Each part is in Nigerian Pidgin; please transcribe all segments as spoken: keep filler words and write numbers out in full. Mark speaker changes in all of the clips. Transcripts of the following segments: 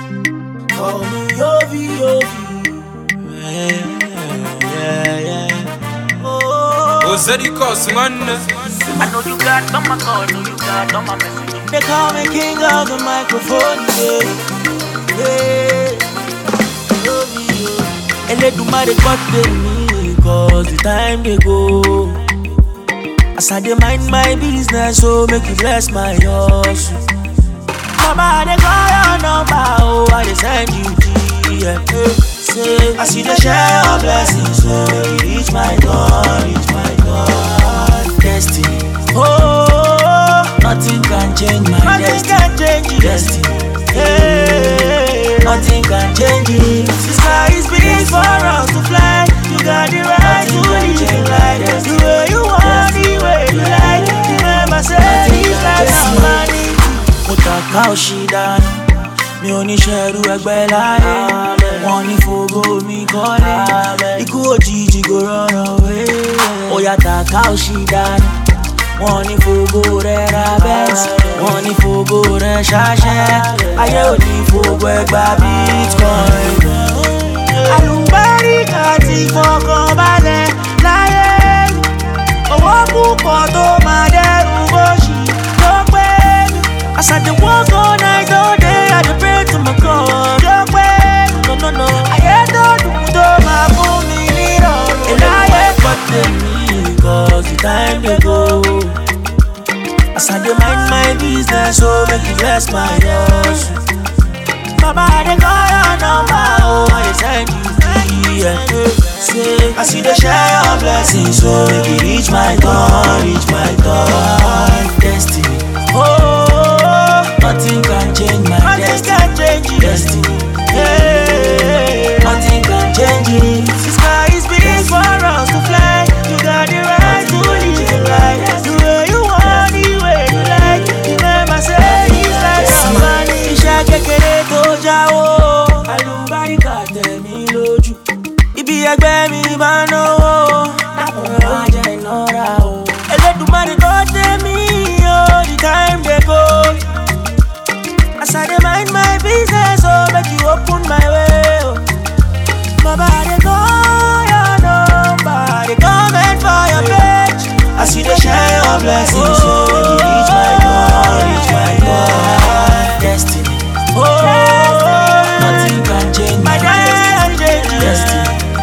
Speaker 1: Call me Yovi Yovi. Yeah, yeah, yeah. Oh,
Speaker 2: Oh, Zeddy Cos, man.
Speaker 3: I know you got on my call, know you got on my message.
Speaker 1: they call me king of the microphone. Yeah, yeah. Yovi Yovi. And they do my cut me, cause the time they go. As I dey mind my business, so make you bless my hustle. Mama, they call your number, oh, I dey send you G M. Say, I see the share your blessings, so make you reach my God, reach my God. Destiny, oh, nothing can change my nothing destiny. Nothing can change it. Destiny, hey, nothing can change it. The sky is big for us to fly. You got the right to live like this. The way you want, the way you like. You never say it's like somebody. Mutaka Oshidani, mi ò ní ṣẹrú ẹgbẹ́ láyé. Wọ́n ní fògo mi kọ́lé, ikú òjijì kò rọrùn wé. Oya Taka Oshidani, wọ́n ní fògo rẹ̀ ra bẹ́ẹ̀sì. Wọ́n ní fògo rẹ̀ ṣáṣẹ́, ayé ò ní fògo ẹgbà bitcoin. Àlùbáríkà ti fọkàn balẹ̀ láyé. Owó púpọ̀ tó máa dẹ́rù bóṣì ló pé mi. As I dey walk all night, all day, I dey pray to my God. Ló pé mi, no no no. Ayé tó dùn tó máa fún mi nírọ̀rùn. Eláyé pọ̀tẹ́ mi, cause the time dey go. As I dey mind my business, so make you bless my hustle. Baba, I dey call your number, oh, I dey send you D M. Say, I see the share your blessings, so make you reach my God, reach my God. Destiny, oh, nothing can change my nothing destiny. Can change it. Destiny, hey, nothing can change it. The sky is big for us to fly. You got the right to live like that. The way you want, the way you like. You never say it's like somebody. Iṣẹ́ kékeré tó jáwó, àlùbáríkà tẹ̀ mí lójú. Ibi ẹgbẹ́ mi bá náwó, lákùnrin wá jẹ́ ìnara o. Elédùmarè tó dé mí o, the time dey go. As I dey mind my business, oh, make you open my way, oh. Baba, I dey call your number, I dey comment for your page. I see the share your blessings, so make you reach my God, reach my God. Destiny, oh, nothing can change my destiny. Destiny,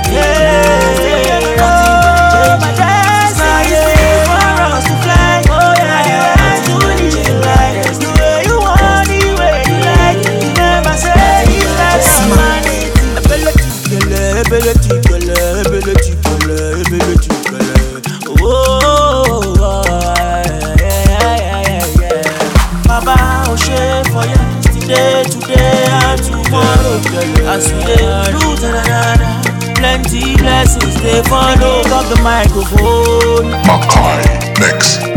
Speaker 1: yeah, nothing can change my destiny. It's for us to fly, oh yeah, yeah. To live like this, the way you want, the way you like. You never say it's like somebody. Ability, ability, ability, ability, ability. Oh, yeah, yeah, yeah, yeah. Baba, oh, share for yesterday, today, and tomorrow. As we do, plenty blessings they follow. Up the microphone.
Speaker 4: Makai Mix.